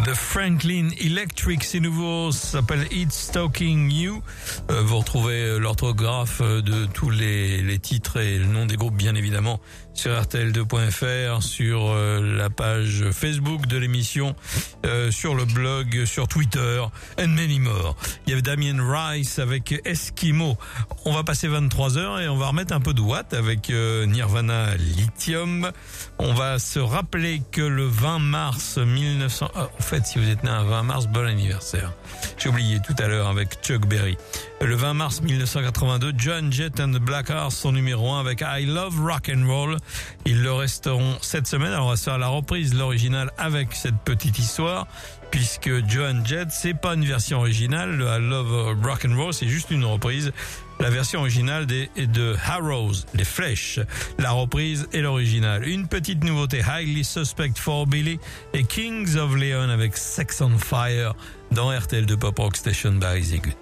The Franklin Electric, c'est nouveau, ça s'appelle It's Talking You. Vous retrouvez l'orthographe de tous les titres et le nom des groupes, bien évidemment, sur rtl2.fr, sur la page Facebook de l'émission, sur le blog, sur Twitter, and many more. Il y avait Damien Rice avec Eskimo. On va passer 23h et on va remettre un peu de Watt avec Nirvana Lithium. On va se rappeler que le 20 mars 1900... en fait, si vous êtes né un 20 mars, bon anniversaire. J'ai oublié tout à l'heure avec Chuck Berry. Le 20 mars 1982, Joan Jett and the Blackhearts sont numéro 1 avec I Love Rock and Roll. Ils le resteront cette semaine. Alors on va se faire la reprise de l'original avec cette petite histoire, puisque Joan Jett, c'est pas une version originale. Le I Love Rock and Roll, c'est juste une reprise. La version originale de Arrows, les flèches. La reprise et l'original. Une petite nouveauté, Highly Suspect for Billy et Kings of Leon avec Sex on Fire dans RTL2 Pop Rock Station by Easy Good.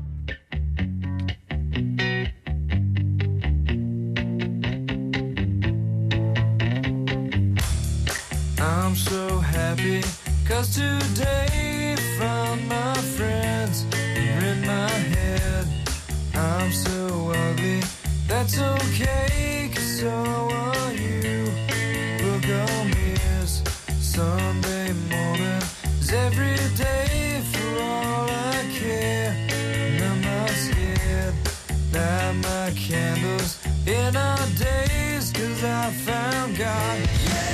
I'm so happy, 'cause today found my friends are in my head. I'm so ugly, that's okay, 'cause so are you. Look on me as Sunday morning is every day for all I care. And I'm not scared, light my candles in our days, 'cause I found God.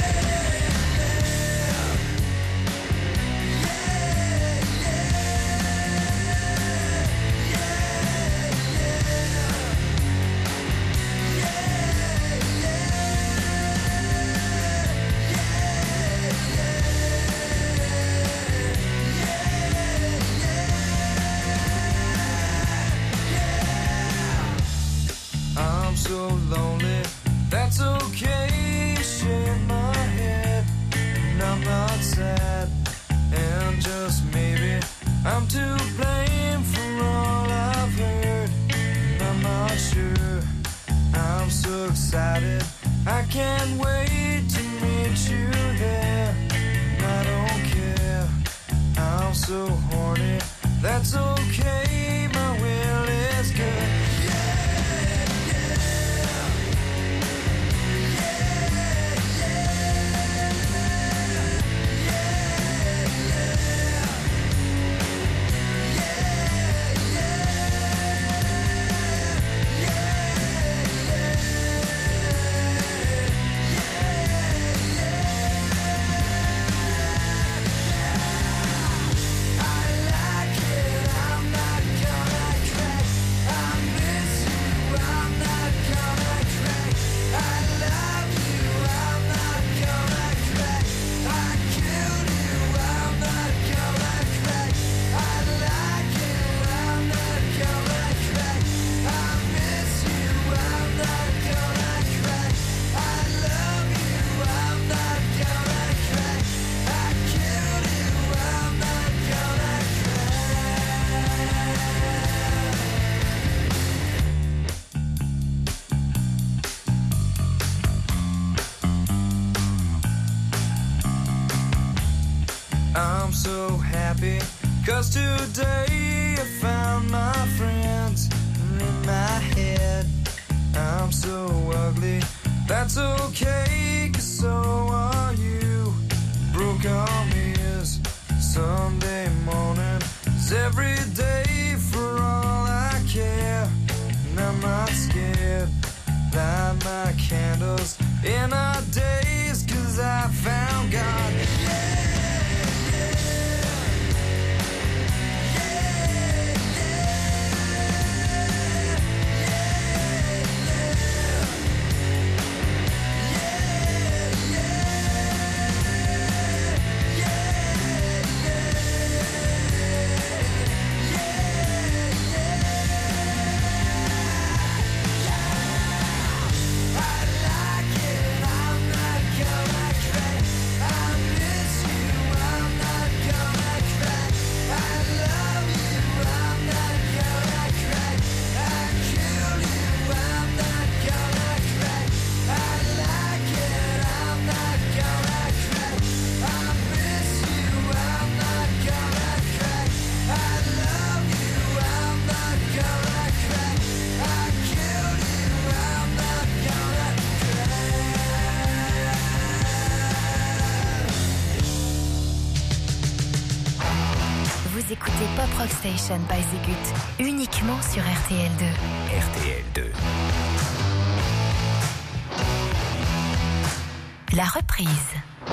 So lonely, that's okay, shake my head, and I'm not sad, and just maybe I'm to blame for all I've heard, and I'm not sure, I'm so excited, I can't wait to meet you there, and I don't care, I'm so horny, that's okay, my will is good. I'm so happy, 'cause today I found my friends in my head. I'm so ugly, that's okay, 'cause so are you. Broke arm is Sunday morning, is every day for all I care. And I'm not scared, light my candles in our days, 'cause I found God. I like it, I'm not gonna crack. I miss Vous écoutez Pop Rock Station by Zigut, uniquement sur RTL2. RTL2. La reprise.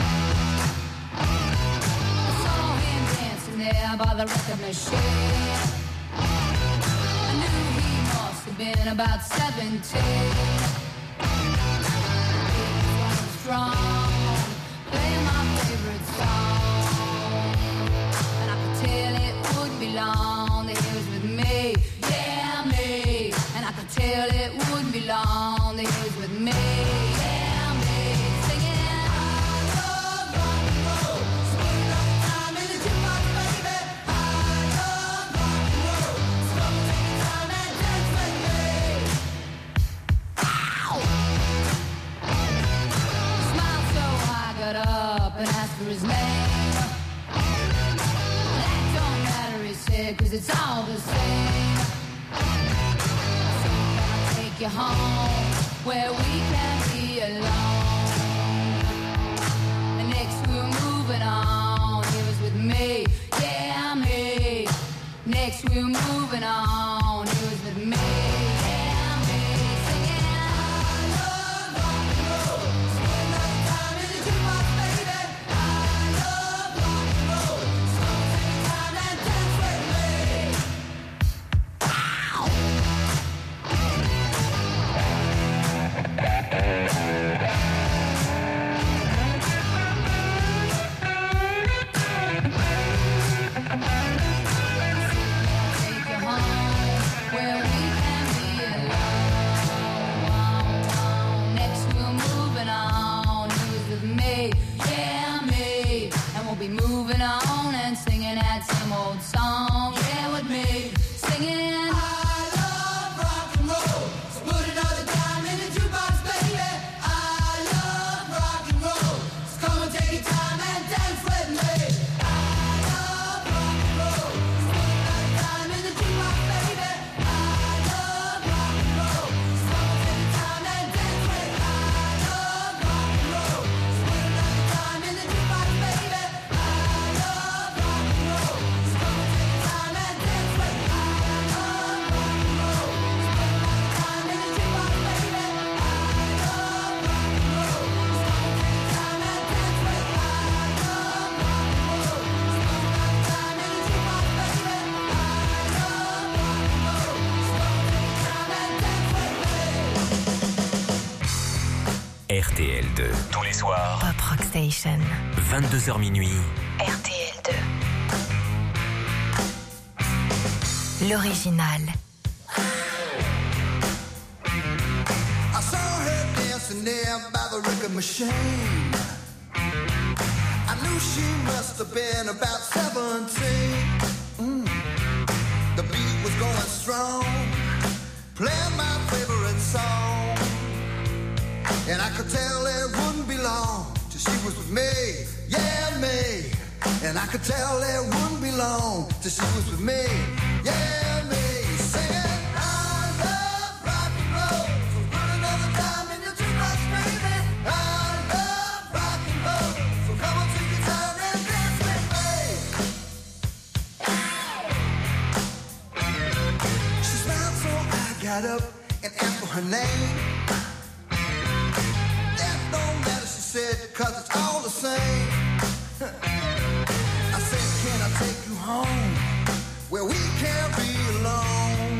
There by the record machine, I knew he must have been about 17. He was strong, playing my favorite song, and I could tell it wouldn't be long that he was with me, yeah me. And I could tell it wouldn't be long that he was with me, yeah me. Singing, I love rock and roll, spending all the time in the jukebox. Up and asked for his name. That don't matter, he said, 'cause it's all the same. So can I take you home where we can be alone? And next we were moving on. He was with me, yeah me. Next we were moving on. He was with me, yeah me. Singing, I love rock and roll. Spend all the time in the jukebox, baby. I love rock and roll. So take your time and dance with me. Ow! Moving on and singing that same old song, yeah, with me, singing. I love rock and roll, so put another dime in the jukebox, baby. I love rock and roll, so come and take your time and dance with me. I love rock and roll, so put another dime in the jukebox, baby. I love rock and roll, so come and take your time and dance with me. I love rock and roll, so put another dime in the jukebox, baby. RTL2. Tous les soirs. Pop Rock Station. 22h minuit. RTL2. L'original. I saw her dancing there by the record machine. I knew she must have been about 17. The beat was going strong, playing my favorite song. And I could tell it wouldn't be long till she was with me, yeah me. And I could tell it wouldn't be long till she was with me, yeah me. Singing, I love rock and roll, so put another dime in your jukebox, baby. I love rock and roll, so come on, take your time and dance with me. She smiled, so I got up and asked for her name. Said, 'cause it's all the same. I said, can I take you home where we can't be alone?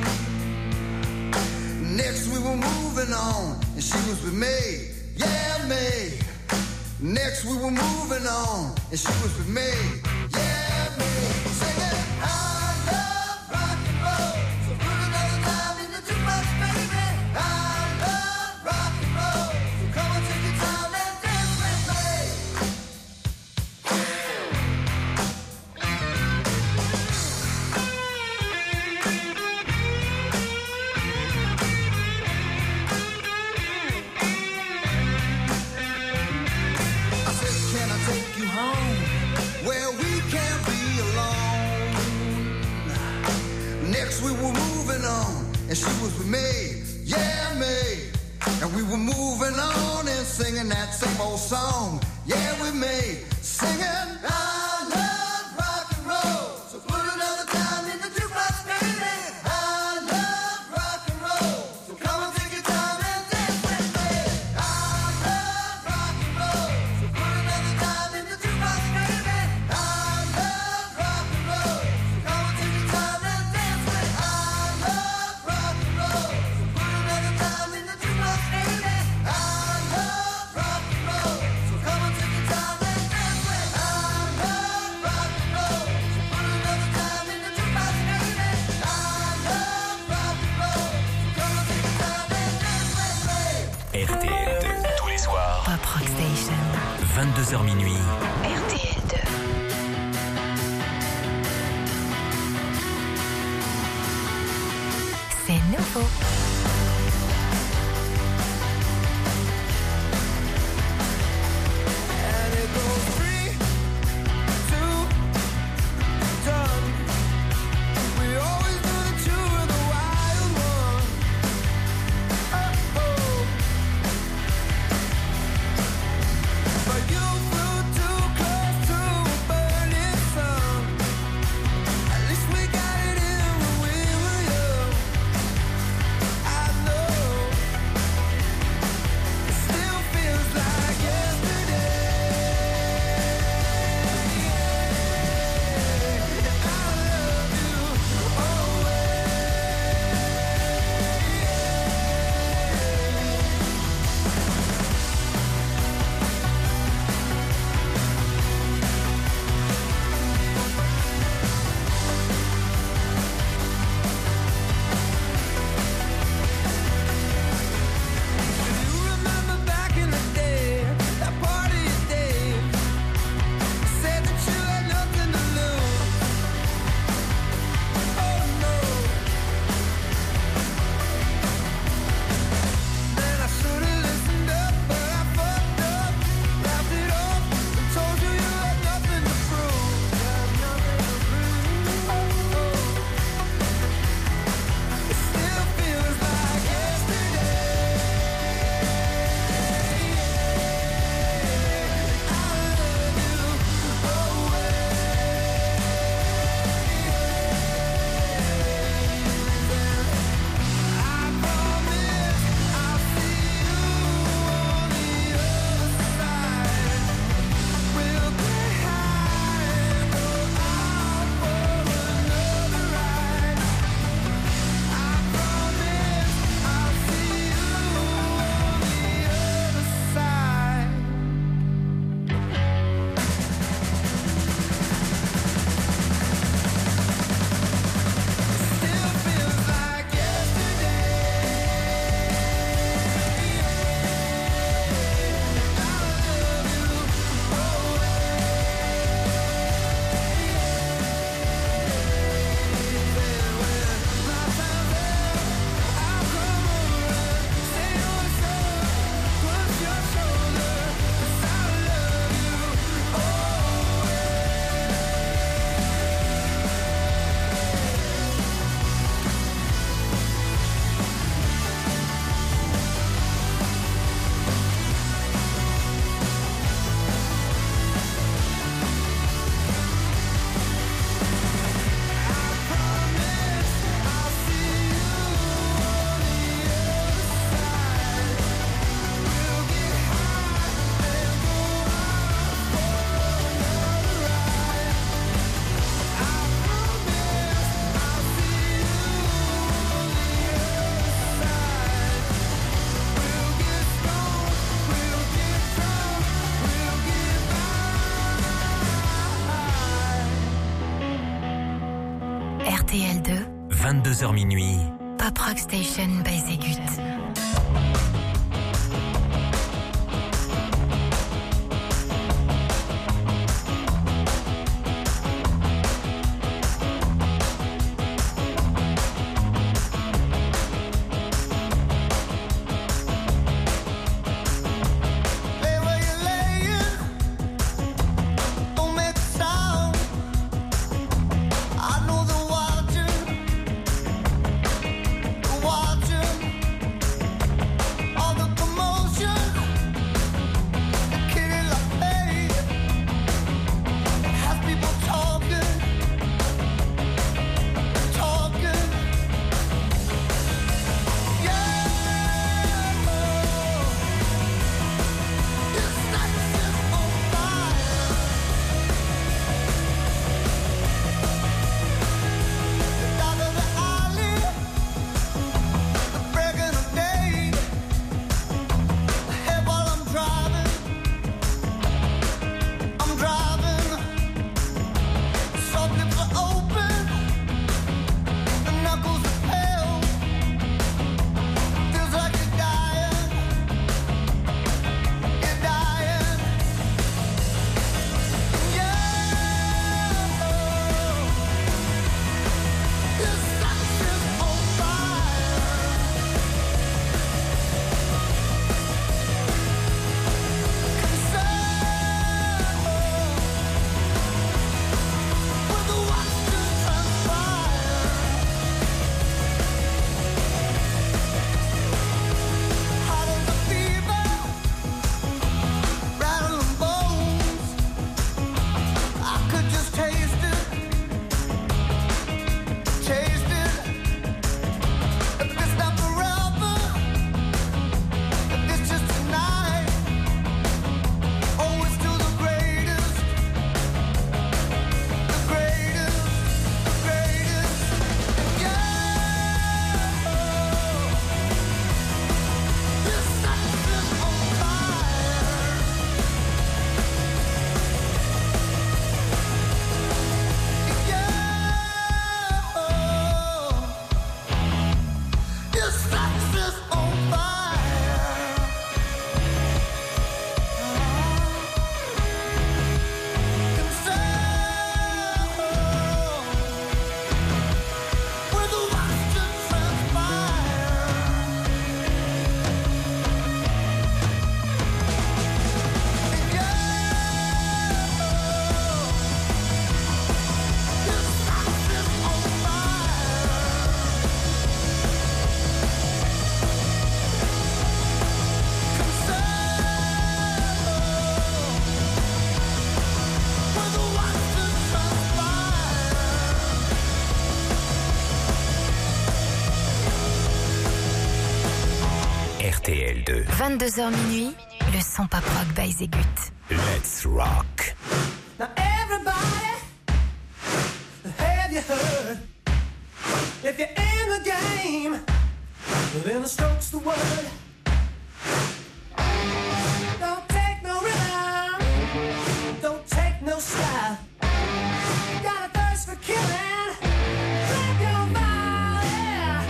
Next we were moving on and she was with me, yeah me. Next we were moving on and she was with me, yeah me. Singing, I love rock and roll, so put another dime in the jukebox, baby. I love rock and roll, so come on, take your time and we were moving on, and she was with me, yeah me. And we were moving on and singing that same old song, yeah with me. Singing, I love rock and roll, so put it on. 22h minuit. RTL 2. C'est nouveau. RTL 2. 22h minuit. Pop Rock Station by Zegut. Watching RTL 2. 22h minuit, le son pop rock by Zegut. Let's rock. Now everybody, have you heard? If you're in the game, then the stroke's the word. Don't take no rhythm, don't take no style. Got a thirst for killing, grab your body.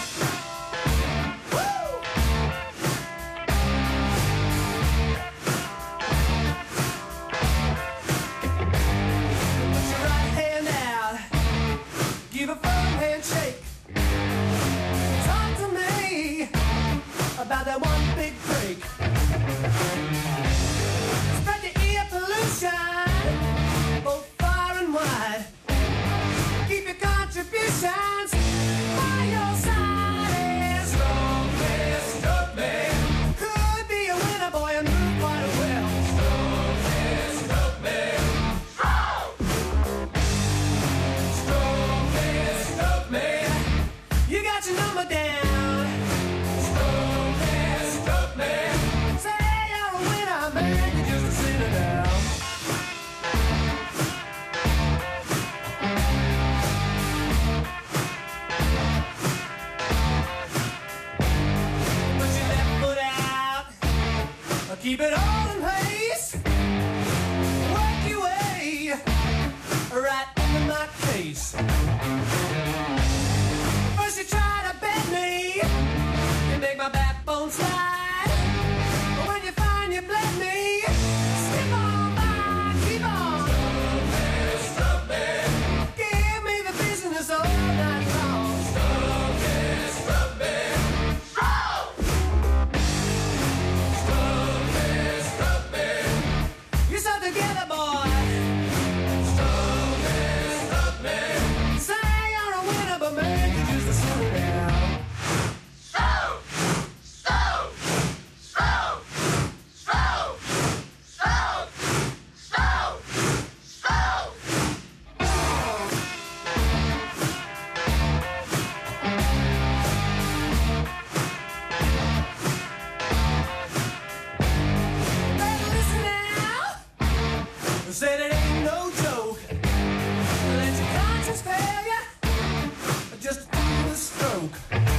Woo! Put your right hand out, give a firm handshake. Talk to me about that one big break. Spread your ear pollution, both far and wide. Keep your contributions by your side. And Stroke me. Could be a winner, boy, and move quite well. Stroke me. Stroke me. You got your number down. Stroke me. Say you're a winner, man, you're just a sinner now. Put your left foot out, keep it all in place. Work your way right into my case. First you try to bend me, you make my backbone slide. But when you find you bled me, skip on by, keep on. Stroke me. Give me the business all night long. Stroke me. Stroke me. Stroke me. You're so together, boy. Stroke me. Say you're a winner, but man, you're just a sinner now. Better listen now. Said it ain't no joke. Let your conscience fail you. Just do the stroke.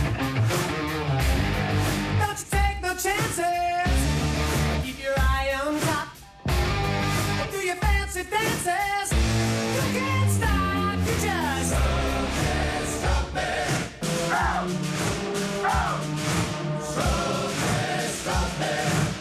Don't you take no chances. Keep your eye on top. Do your fancy dances. You can't stop. You just stop me. Stop me. Stop me.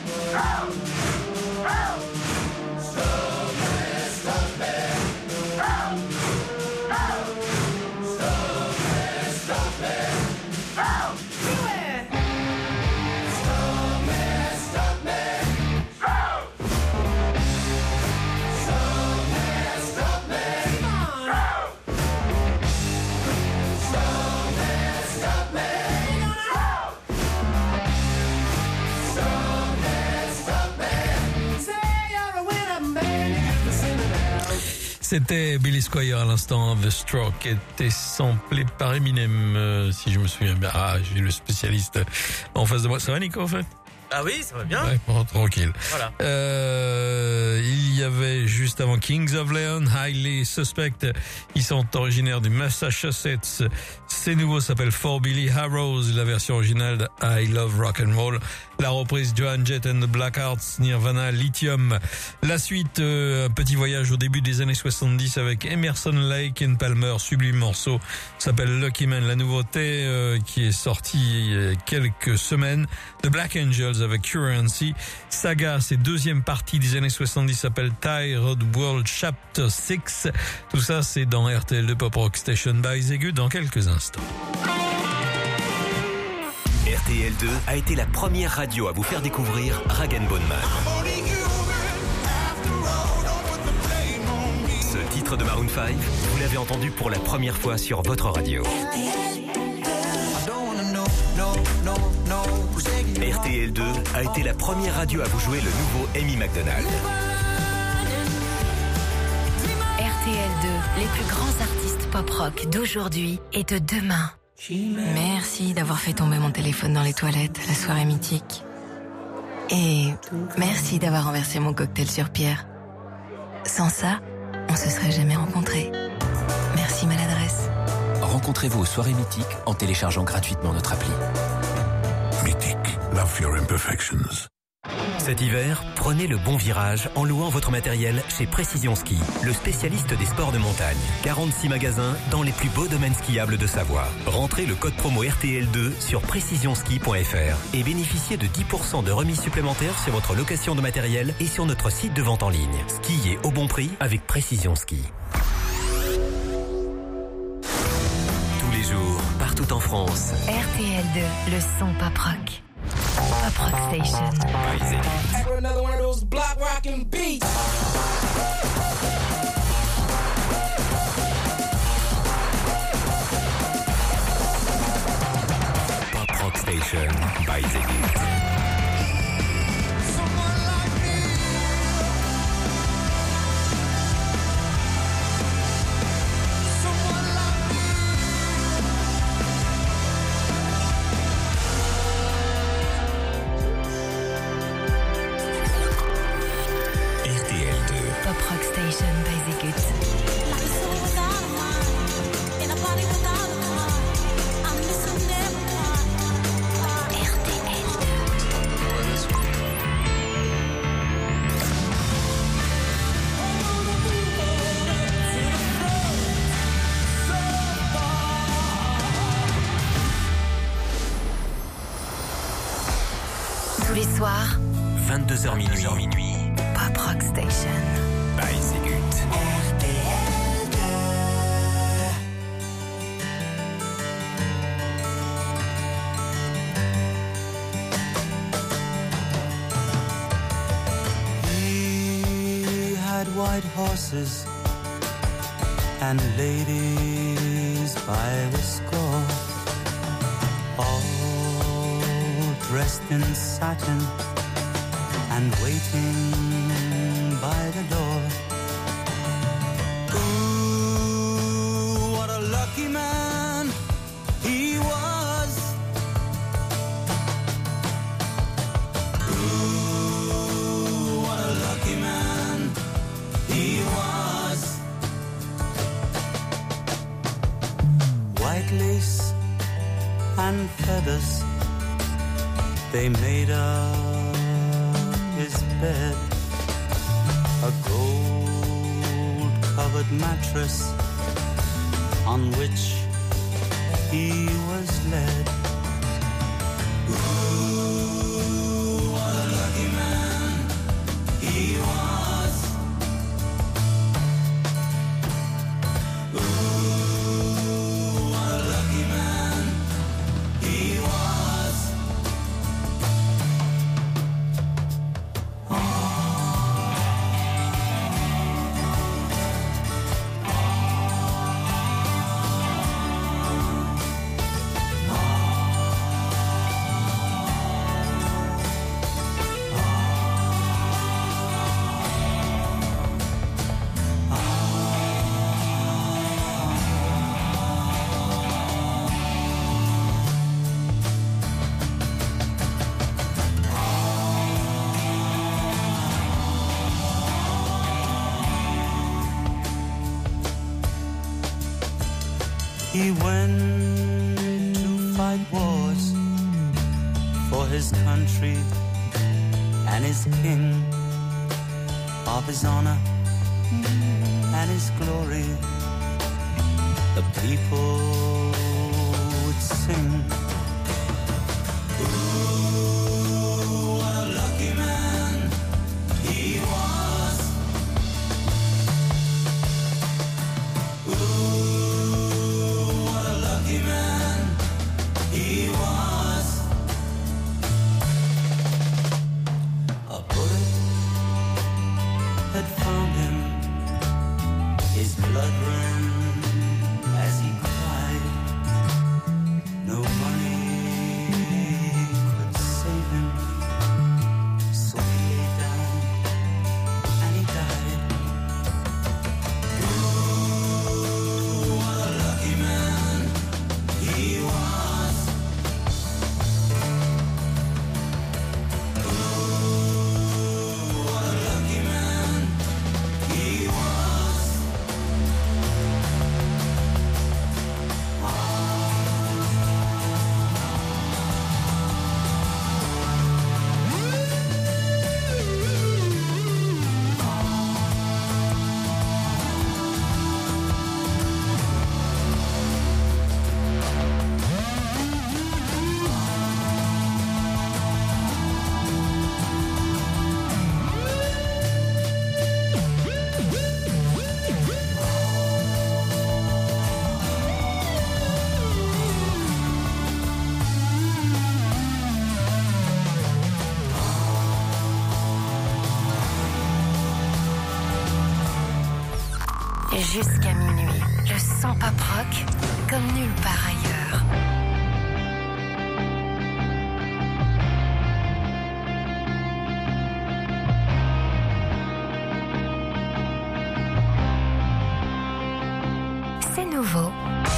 C'était Billy Squier à l'instant, The Stroke était samplé par Eminem, si je me souviens bien. Ah, j'ai le spécialiste en face de moi. Ça va Nico en fait? Ah oui, ça va bien. Ouais, bon, tranquille. Voilà. Il y avait juste avant Kings of Leon, Highly Suspect. Ils sont originaires du Massachusetts. C'est nouveau, ça s'appelle For Billy Harrows, la version originale de I Love Rock and Roll. La reprise Joan Jett and the Blackhearts, Nirvana, Lithium. La suite, un petit voyage au début des années 70 avec Emerson Lake and Palmer, sublime morceau, s'appelle Lucky Man. La nouveauté qui est sortie il y a quelques semaines, The Black Angels avec Currency. Saga, c'est deuxième partie des années 70, s'appelle Tired World Chapter 6. Tout ça, c'est dans RTL2 Pop Rock Station by Zegut dans quelques instants. RTL2 a été la première radio à vous faire découvrir Rag & Bone Man. Ce titre de Maroon 5, vous l'avez entendu pour la première fois sur votre radio. RTL2 a été la première radio à vous jouer le nouveau Amy McDonald. RTL2, les plus grands artistes pop-rock d'aujourd'hui et de demain. Merci d'avoir fait tomber mon téléphone dans les toilettes, la soirée mythique. Et merci d'avoir renversé mon cocktail sur Pierre. Sans ça, on se serait jamais rencontrés. Merci maladresse. Rencontrez-vous aux soirées mythiques en téléchargeant gratuitement notre appli. Mythique, love your imperfections. Cet hiver, prenez le bon virage en louant votre matériel chez Précision Ski, le spécialiste des sports de montagne. 46 magasins dans les plus beaux domaines skiables de Savoie. Rentrez le code promo RTL2 sur precisionski.fr et bénéficiez de 10% de remise supplémentaire sur votre location de matériel et sur notre site de vente en ligne. Skiez au bon prix avec Précision Ski. Tous les jours, partout en France. RTL2, le son pop rock. Pop Rock Station. For another one of those block rockin' beats. Pop Rock Station by Ziggy. Pop Rock Station by Ziggy. Tous les soirs, 22h minuit. Pop Rock Station. By Ziggy. He had white horses and ladies by the score, all dressed in satin and waiting by the door. Ooh, what a lucky man he was. Ooh, what a lucky man he was. White lace and feathers, they made up his bed. A gold-covered mattress on which he was led. Ooh, what a lucky man he was. Ooh, what a lucky man he was. He went to fight wars for his country and his king, of his honor and his glory. The people would sing. Ooh, what a lucky man he was. Ooh, what a lucky man he was. A bullet had found him, his blood ran as he cried. Jusqu'à minuit, le son pop rock comme nulle part ailleurs. C'est nouveau.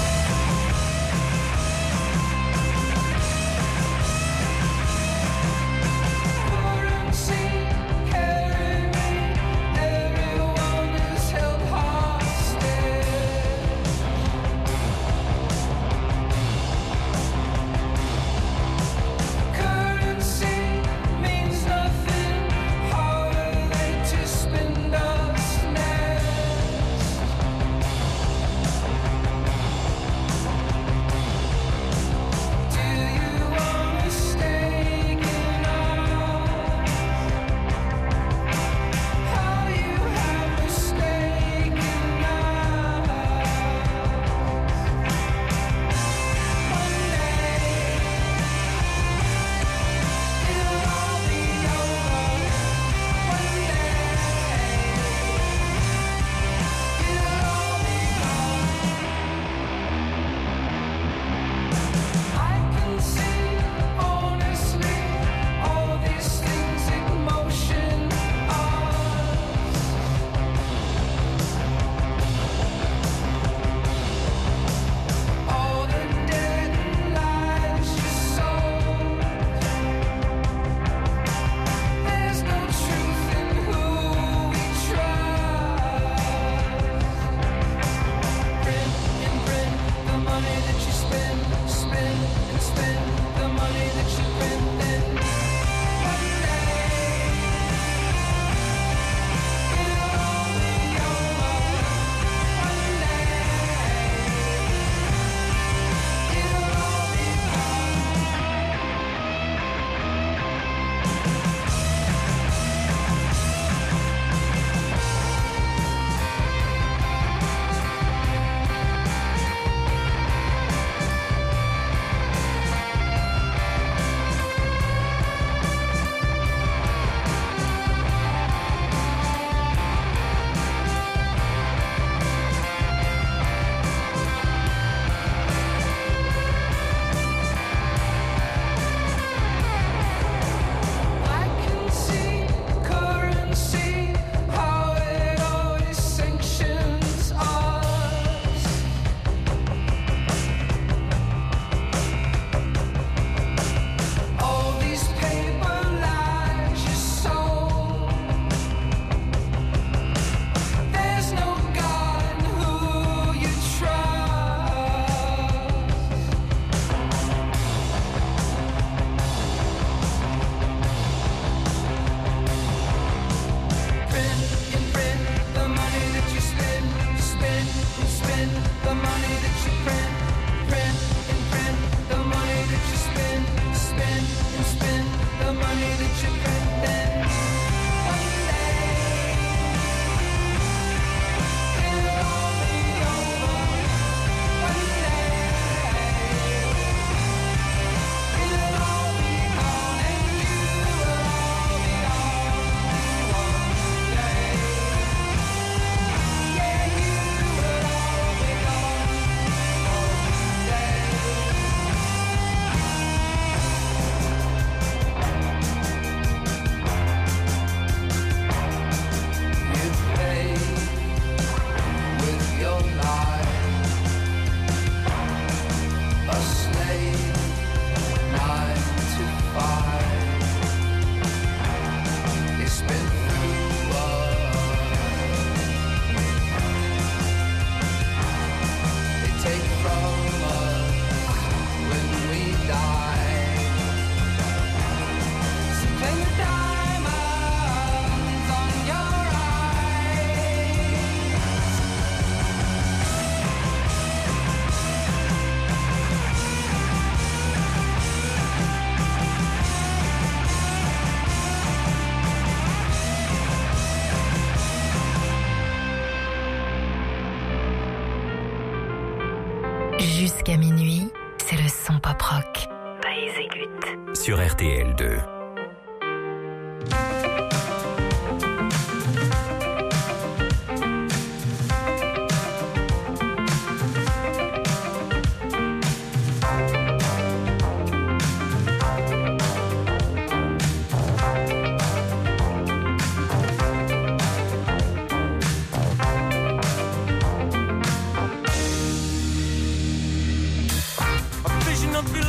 Jusqu'à minuit, c'est le son pop rock. By Ezegut. Sur RTL2.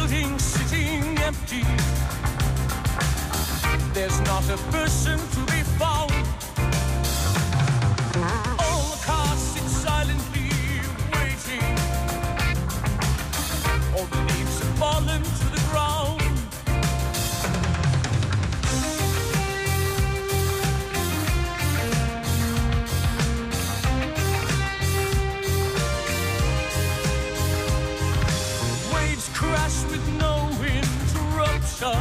building sitting empty. There's not a person to be found. All the cars sit silently waiting. All the leaves have fallen to the ground. Waves crash with no interruption.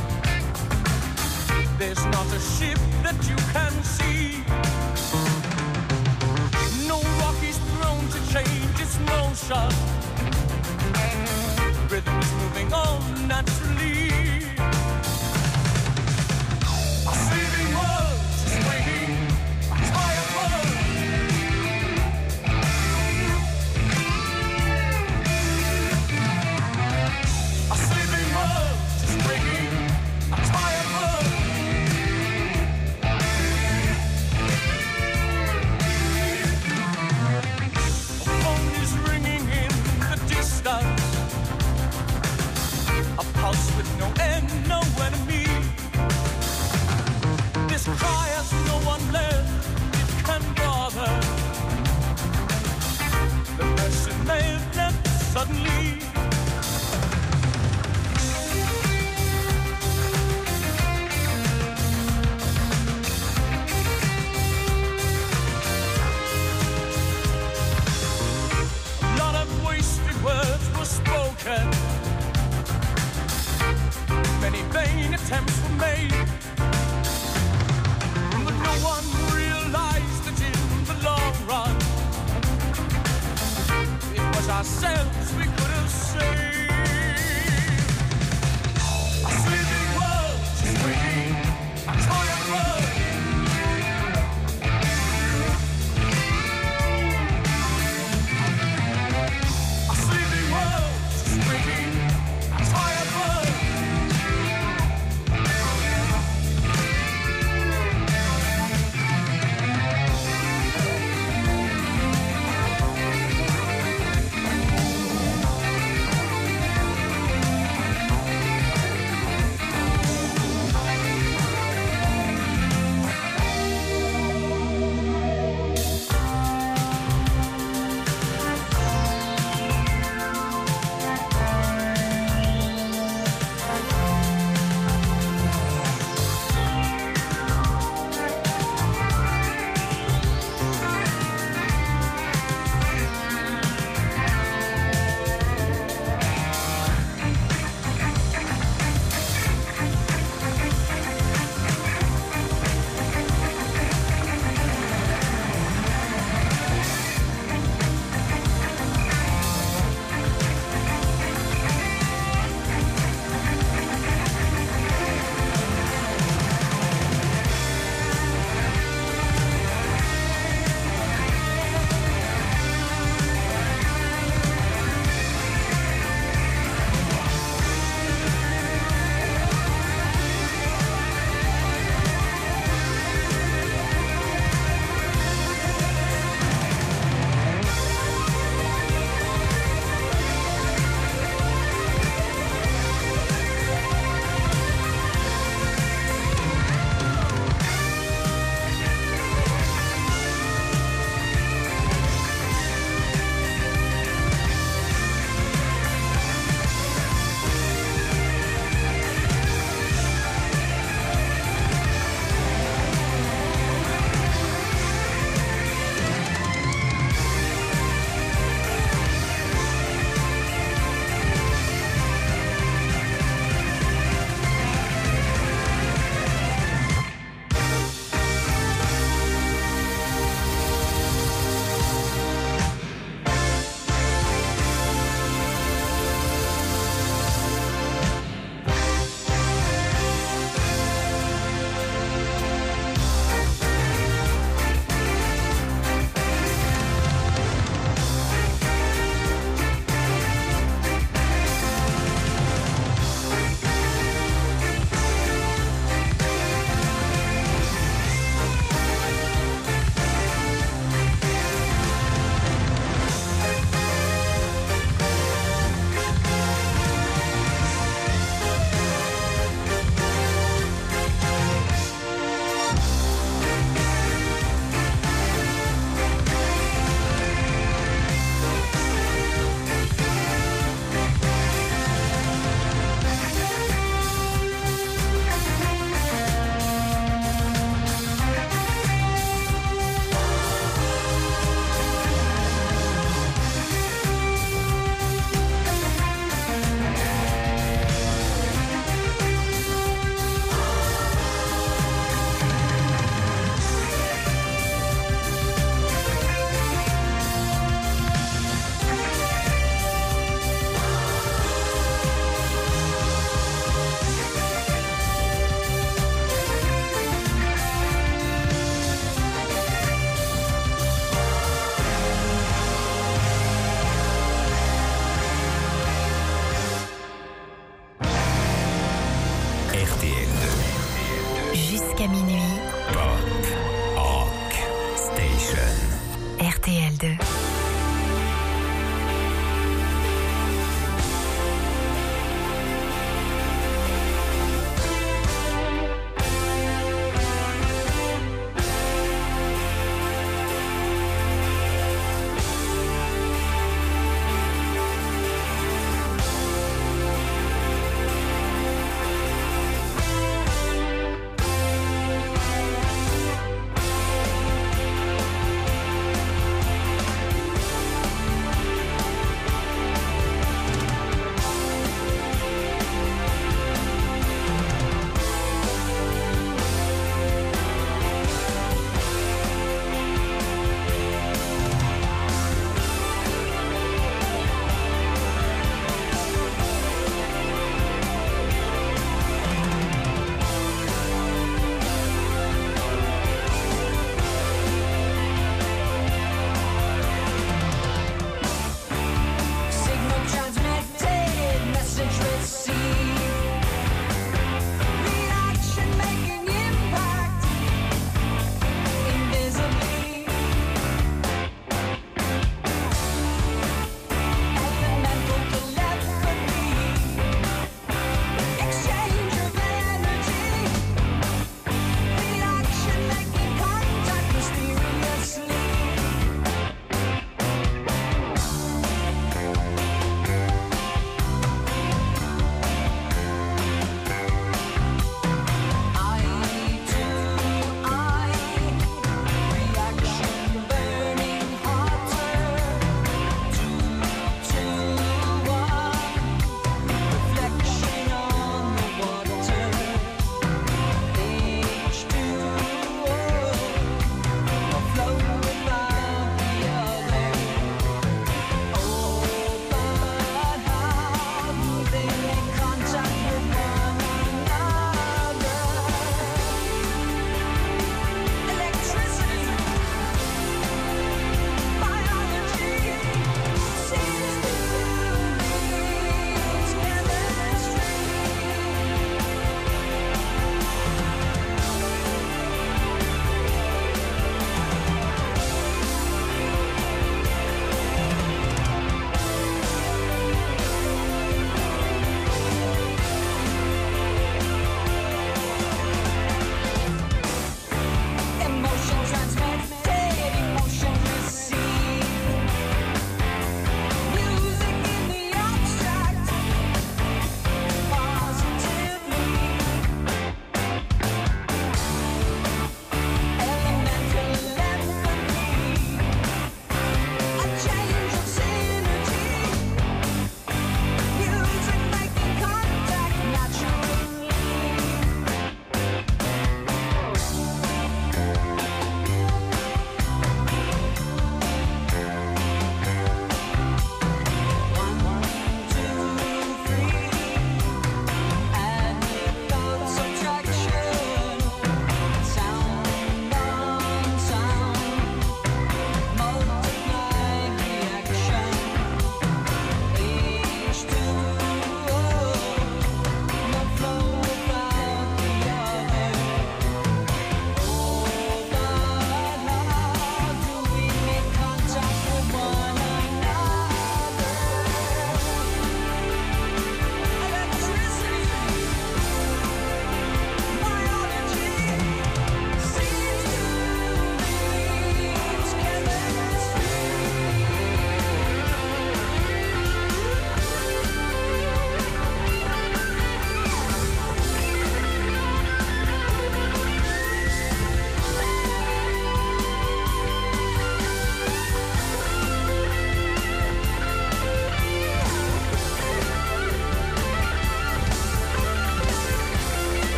There's not a ship that you can see. No rock is thrown to change its motion. Rhythm is moving on naturally. A sleeping world is waiting. It's my world. A sleeping world is waiting. It's my world. A phone is ringing in the distance. A pulse with no end, no enemy. This cry has no one left, it can bother. The person may have left suddenly. A lot of wasted words were spoken. Many vain attempts were made, but no one realized that in the long run, it was ourselves we could have saved. A sleeping world is waiting. A tired world. A sleeping world is waiting. A tired world.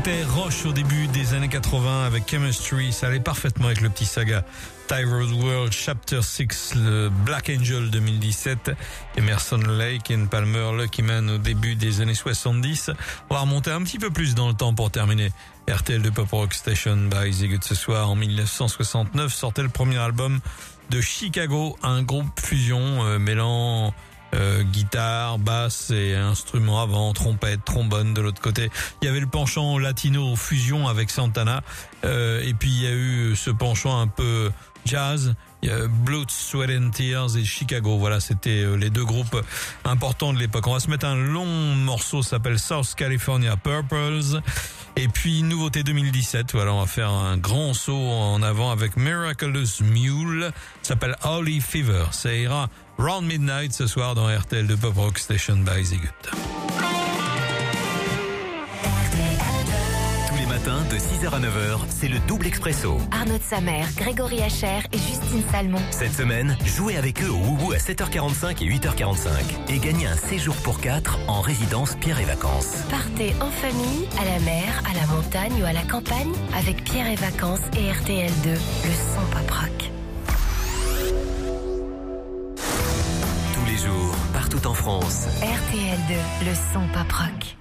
C'était Roche au début des années 80 avec Chemistry. Ça allait parfaitement avec le petit saga Tyro's World Chapter 6, le Black Angel 2017, Emerson Lake et Palmer Lucky Man au début des années 70. On va remonter un petit peu plus dans le temps pour terminer. RTL de Pop Rock Station by The Good ce soir. En 1969 sortait le premier album de Chicago, un groupe fusion mêlant guitare, basse et instruments avant, trompette, trombone de l'autre côté. Il y avait le penchant latino fusion avec Santana, et puis il y a eu ce penchant un peu jazz. Il y a Blood, Sweat and Tears et Chicago. Voilà, c'était les deux groupes importants de l'époque. On va se mettre un long morceau, ça s'appelle South California Purples. Et puis, nouveauté 2017, voilà, on va faire un grand saut en avant avec Miraculous Mule. Ça s'appelle Holy Fever. Ça ira Round Midnight ce soir dans RTL de Pop Rock Station by The Good. Tous les matins de 6h à 9h, c'est le double expresso. Arnaud de Samer, Grégory Hacher et Justine Salmon. Cette semaine, jouez avec eux au Woubou à 7h45 et 8h45 et gagnez un séjour pour 4 en résidence Pierre et Vacances. Partez en famille, à la mer, à la montagne ou à la campagne avec Pierre et Vacances et RTL2, le son pop rock. Tous les jours, partout en France. RTL2, le son pop rock.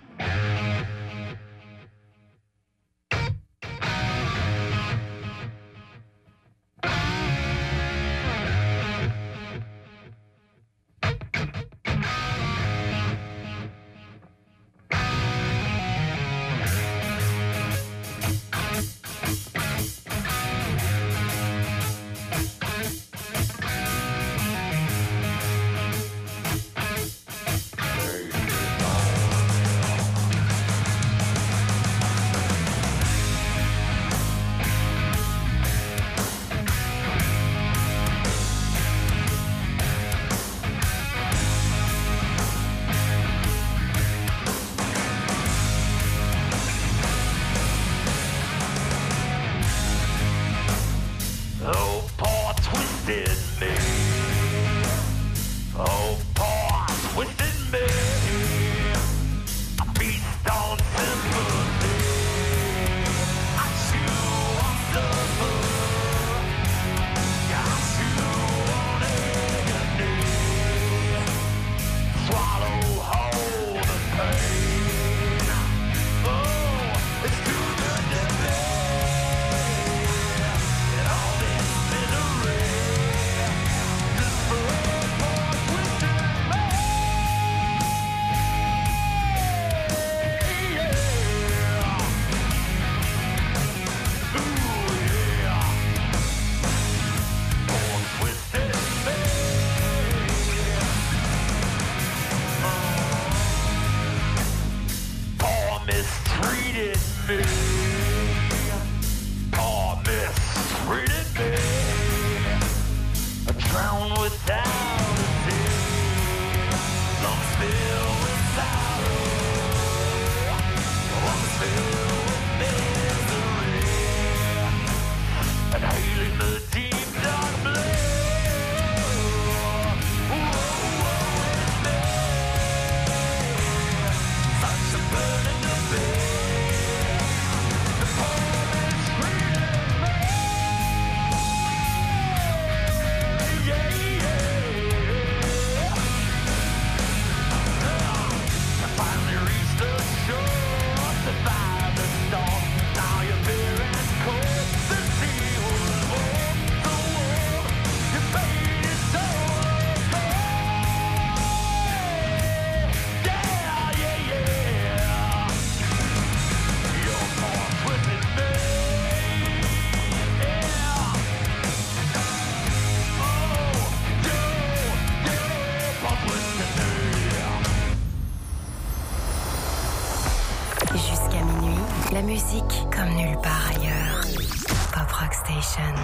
La musique comme nulle part ailleurs. Pop Rock Station.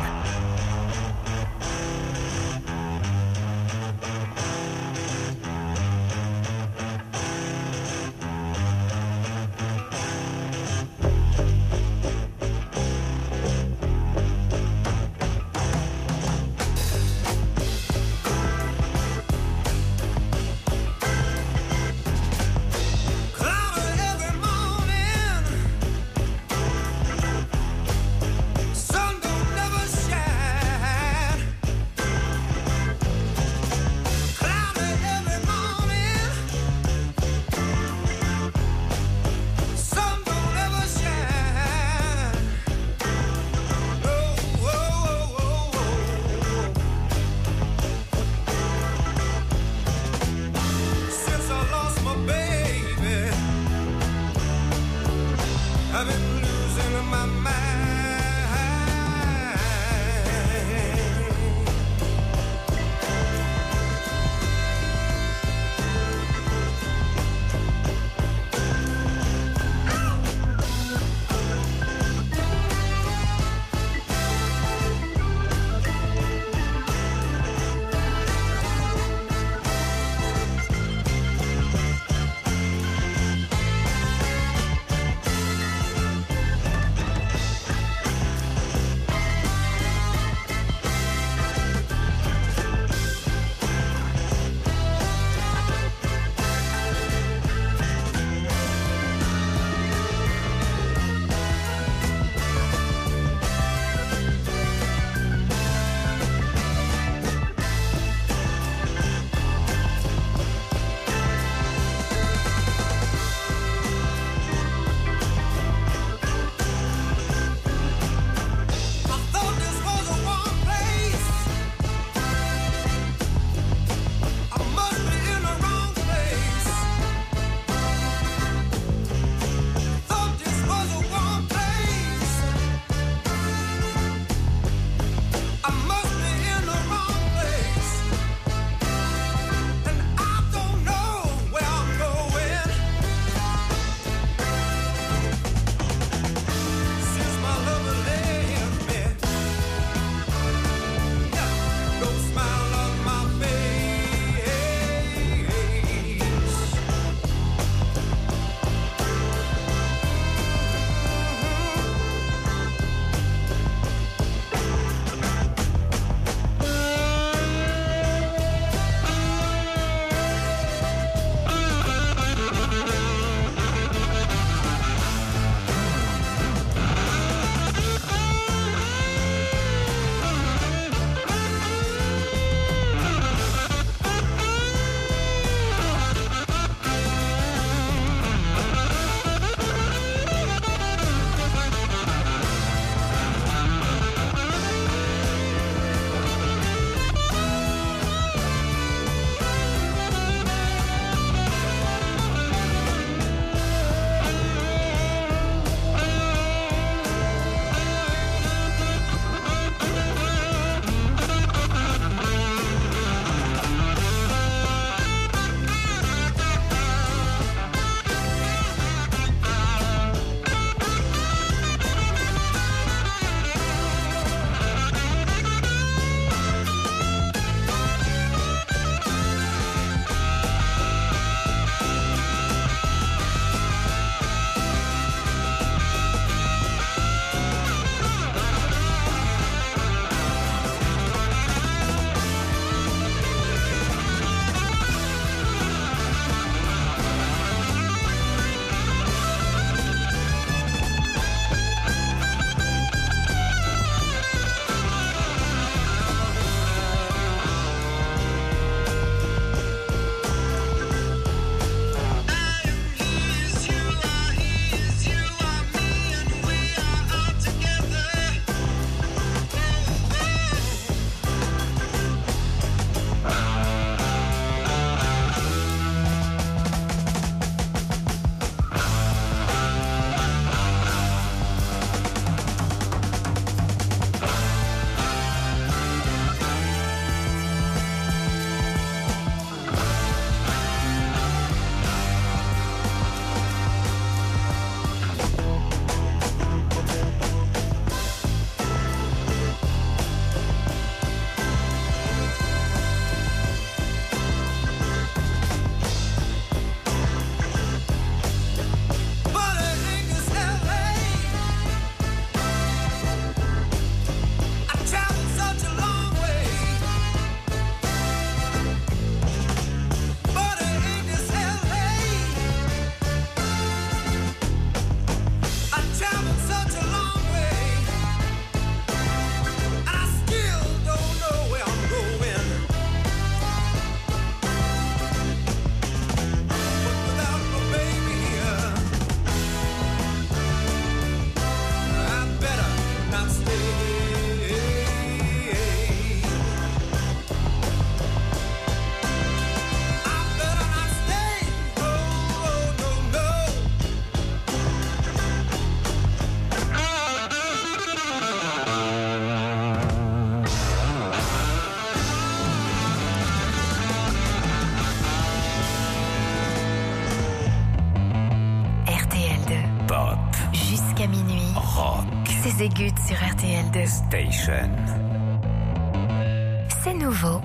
Zégut sur RTL2. Station. C'est nouveau.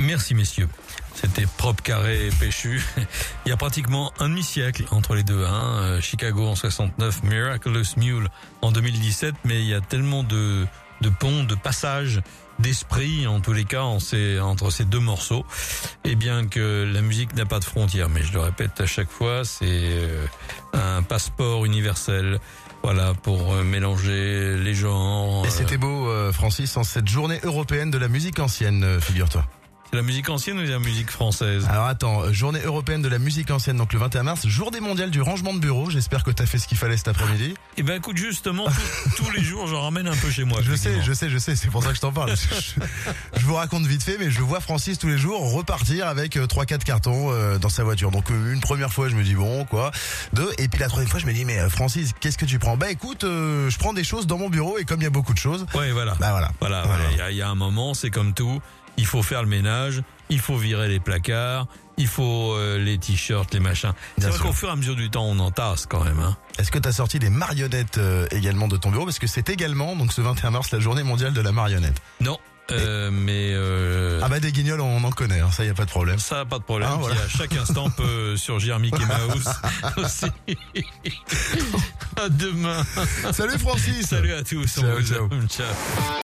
Merci messieurs. C'était propre, carré et péchu. Il y a pratiquement un demi-siècle entre les deux. Chicago en 69, Miraculous Mule en 2017. Mais il y a tellement de ponts, de passages, d'esprit en tous les cas entre ces deux morceaux. Et bien que la musique n'a pas de frontières. Mais je le répète à chaque fois, c'est un passeport universel. Voilà, pour mélanger les genres. Et c'était beau, Francis, en cette journée européenne de la musique ancienne, figure-toi. C'est la musique ancienne ou la musique française? Alors attends, journée européenne de la musique ancienne, donc le 21 mars, journée mondiale du rangement de bureau. J'espère que t'as fait ce qu'il fallait cet après-midi. Eh ben écoute, justement, tous les jours, j'en ramène un peu chez moi. Je sais, c'est pour ça que je t'en parle. Je vous raconte vite fait, mais je vois Francis tous les jours repartir avec 3-4 cartons dans sa voiture. Donc une première fois, je me dis bon, quoi. Et puis la troisième fois, je me dis mais Francis, qu'est-ce que tu prends? Bah écoute, je prends des choses dans mon bureau et comme il y a beaucoup de choses. Ouais, voilà. Voilà. Il y a un moment, c'est comme tout. Il faut faire le ménage, il faut virer les placards, il faut les t-shirts, les machins. C'est vrai qu'au fur et à mesure du temps, on entasse quand même. Est-ce que tu as sorti des marionnettes également de ton bureau? Parce que c'est également, donc ce 21 mars, la journée mondiale de la marionnette. Non. Mais ah bah des guignols on en connaît, ça y a pas de problème. Ça pas de problème. Voilà. À chaque instant peut surgir Mickey Mouse aussi. À demain. Salut Francis. Salut à tous. Ciao.